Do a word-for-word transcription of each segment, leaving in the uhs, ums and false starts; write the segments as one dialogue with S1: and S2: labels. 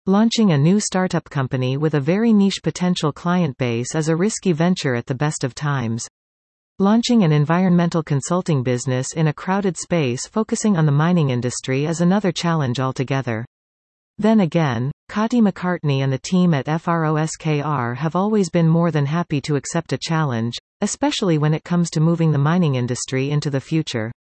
S1: Launching a new startup company with a very niche potential client base is a risky venture at the best of times. Launching an environmental consulting business in a crowded space focusing on the mining industry is another challenge altogether. Then again, Kati McCartney and the team at FROSKR have always been more than happy to accept a challenge, especially when it comes to moving the mining industry into the future.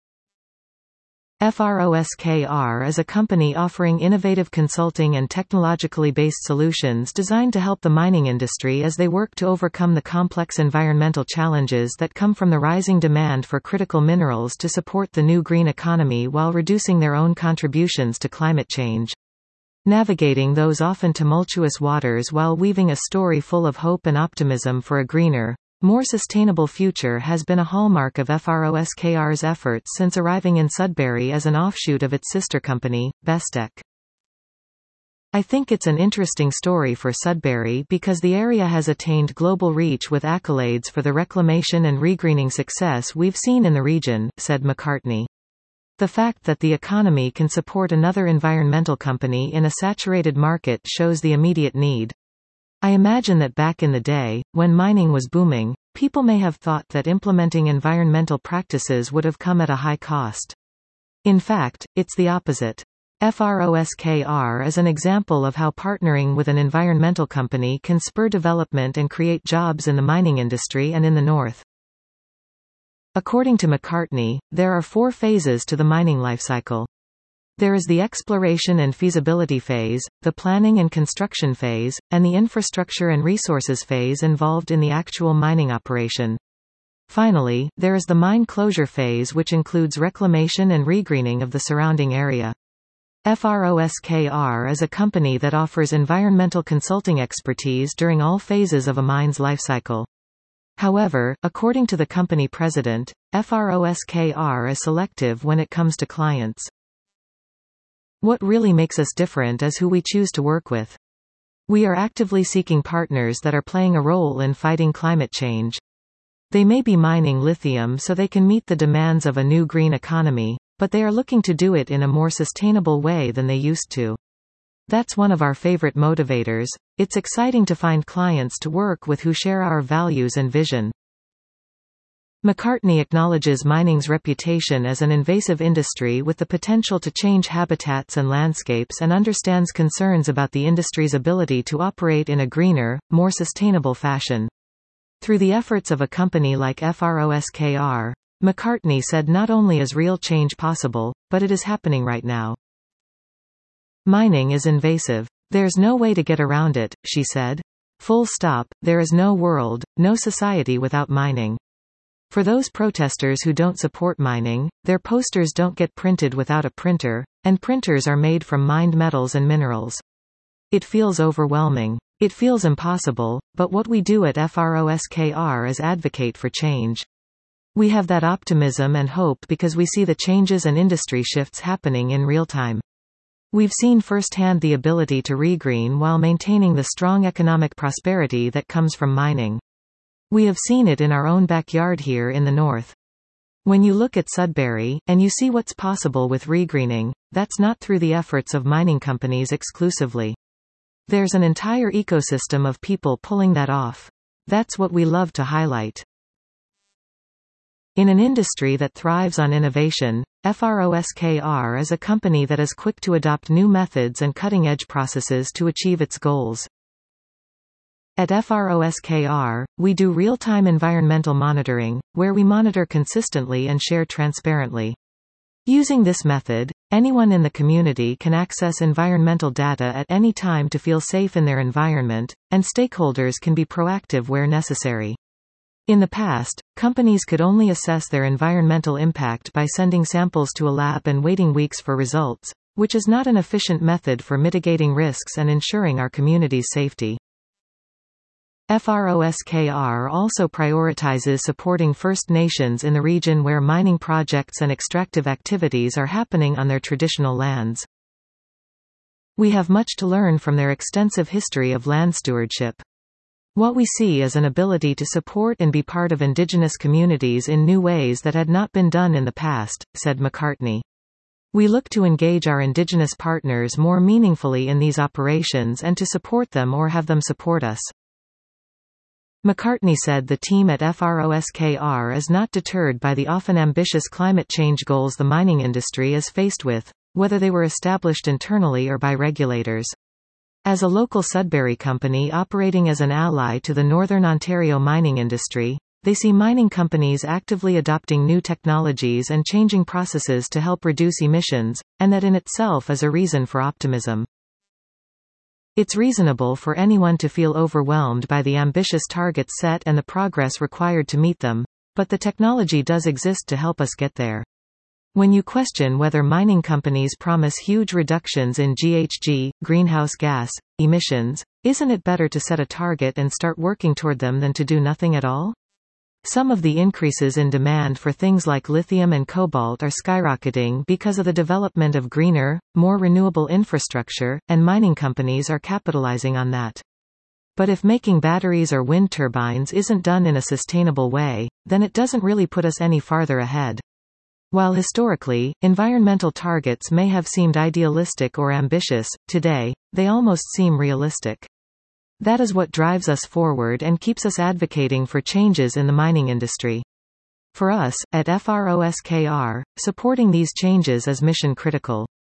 S1: FROSKR is a company offering innovative consulting and technologically based solutions designed to help the mining industry as they work to overcome the complex environmental challenges that come from the rising demand for critical minerals to support the new green economy while reducing their own contributions to climate change. Navigating those often tumultuous waters while weaving a story full of hope and optimism for a greener, more sustainable future has been a hallmark of FROSKR's efforts since arriving in Sudbury as an offshoot of its sister company, Bestech. I think it's an interesting story for Sudbury because the area has attained global reach with accolades for the reclamation and regreening success we've seen in the region, said McCartney. The fact that the economy can support another environmental company in a saturated market shows the immediate need. I imagine that back in the day, when mining was booming, people may have thought that implementing environmental practices would have come at a high cost. In fact, it's the opposite. FROSKR is an example of how partnering with an environmental company can spur development and create jobs in the mining industry and in the north. According to McCartney, there are four phases to the mining lifecycle. There is the exploration and feasibility phase, the planning and construction phase, and the infrastructure and resources phase involved in the actual mining operation. Finally, there is the mine closure phase, which includes reclamation and regreening of the surrounding area. FROSKR is a company that offers environmental consulting expertise during all phases of a mine's lifecycle. However, according to the company president, FROSKR is selective when it comes to clients. What really makes us different is who we choose to work with. We are actively seeking partners that are playing a role in fighting climate change. They may be mining lithium so they can meet the demands of a new green economy, but they are looking to do it in a more sustainable way than they used to. That's one of our favorite motivators. It's exciting to find clients to work with who share our values and vision. McCartney acknowledges mining's reputation as an invasive industry with the potential to change habitats and landscapes and understands concerns about the industry's ability to operate in a greener, more sustainable fashion. Through the efforts of a company like FROSKR, McCartney said not only is real change possible, but it is happening right now. Mining is invasive. There's no way to get around it, she said. Full stop, there is no world, no society without mining. For those protesters who don't support mining, their posters don't get printed without a printer, and printers are made from mined metals and minerals. It feels overwhelming. It feels impossible, but what we do at FROSKR is advocate for change. We have that optimism and hope because we see the changes and industry shifts happening in real time. We've seen firsthand the ability to regreen while maintaining the strong economic prosperity that comes from mining. We have seen it in our own backyard here in the north. When you look at Sudbury, and you see what's possible with regreening, that's not through the efforts of mining companies exclusively. There's an entire ecosystem of people pulling that off. That's what we love to highlight. In an industry that thrives on innovation, FROSKR is a company that is quick to adopt new methods and cutting-edge processes to achieve its goals. At FROSKR, we do real-time environmental monitoring, where we monitor consistently and share transparently. Using this method, anyone in the community can access environmental data at any time to feel safe in their environment, and stakeholders can be proactive where necessary. In the past, companies could only assess their environmental impact by sending samples to a lab and waiting weeks for results, which is not an efficient method for mitigating risks and ensuring our community's safety. FROSKR also prioritizes supporting First Nations in the region where mining projects and extractive activities are happening on their traditional lands. We have much to learn from their extensive history of land stewardship. What we see is an ability to support and be part of Indigenous communities in new ways that had not been done in the past, said McCartney. We look to engage our indigenous partners more meaningfully in these operations and to support them or have them support us. McCartney said the team at FROSKR is not deterred by the often ambitious climate change goals the mining industry is faced with, whether they were established internally or by regulators. As a local Sudbury company operating as an ally to the Northern Ontario mining industry, they see mining companies actively adopting new technologies and changing processes to help reduce emissions, and that in itself is a reason for optimism. It's reasonable for anyone to feel overwhelmed by the ambitious targets set and the progress required to meet them, but the technology does exist to help us get there. When you question whether mining companies promise huge reductions in G H G, greenhouse gas, emissions, isn't it better to set a target and start working toward them than to do nothing at all? Some of the increases in demand for things like lithium and cobalt are skyrocketing because of the development of greener, more renewable infrastructure, and mining companies are capitalizing on that. But if making batteries or wind turbines isn't done in a sustainable way, then it doesn't really put us any farther ahead. While historically, environmental targets may have seemed idealistic or ambitious, today, they almost seem realistic. That is what drives us forward and keeps us advocating for changes in the mining industry. For us, at FROSKR, supporting these changes is mission critical.